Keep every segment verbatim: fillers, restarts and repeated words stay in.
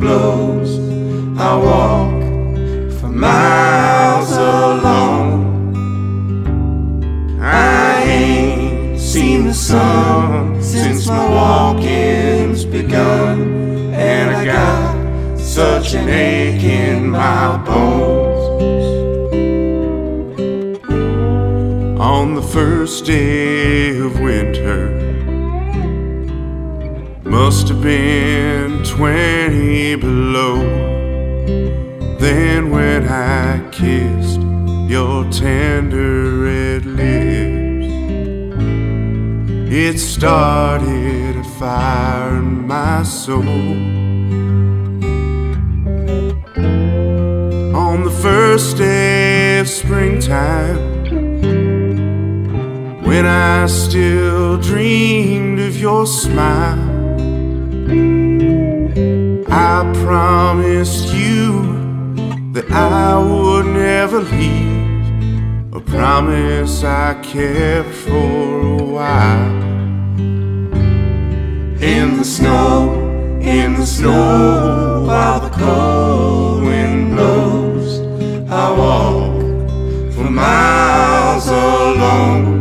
blows, I walk for miles alone. I ain't seen the sun since my walking's begun, and I got such an ache in my bones. On the first day of winter, must have been twenty below. Then when I kissed your tender red lips, it started a fire in my soul. On the first day of springtime, when I still dreamed of your smile, I promised you that I would never leave, a promise I kept for a while. In the snow, in the snow, while the cold wind blows, I walk for miles alone.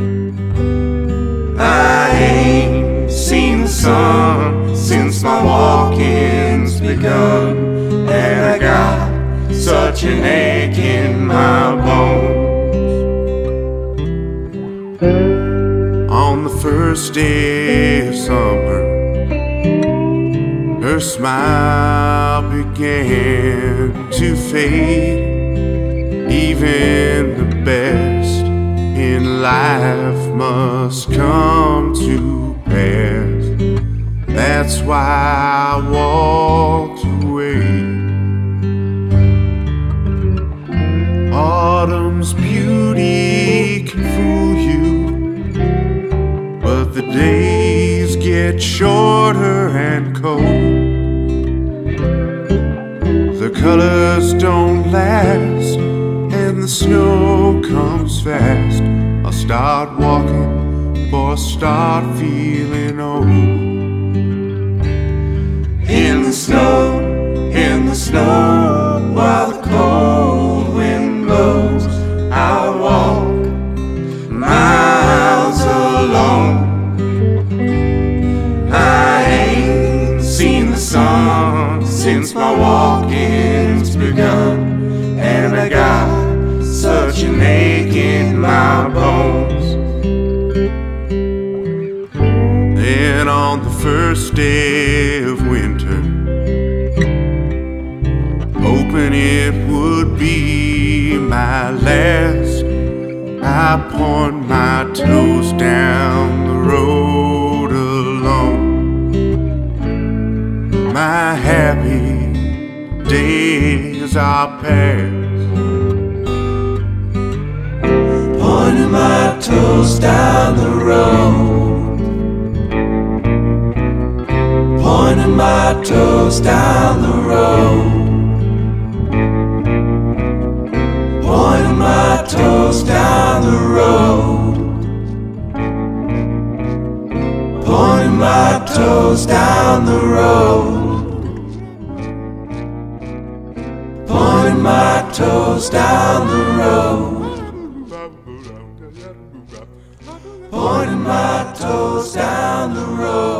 I ain't seen the sun since my walking's begun, and I got such an ache in my bones. On the first day of summer, her smile began to fade. Even the best in life must come to pass. That's why I walked away. Autumn's beauty can fool you, but the days get shorter and cold. The colors don't last, and the snow comes fast. I'll start walking before I start feeling old. In the snow, in the snow, while the cold wind blows, I walk miles alone. I ain't seen the sun since my walking's begun, and I got such an ache in my bones. Then on the first day of winter, hoping it would be my last, I point my toes down the road alone. My happy days are past. Pointing my toes down the road, pointing my toes down the road, pointing my toes down the road, pointing my toes down the road, pointing my toes down the road, pointing my toes down the road.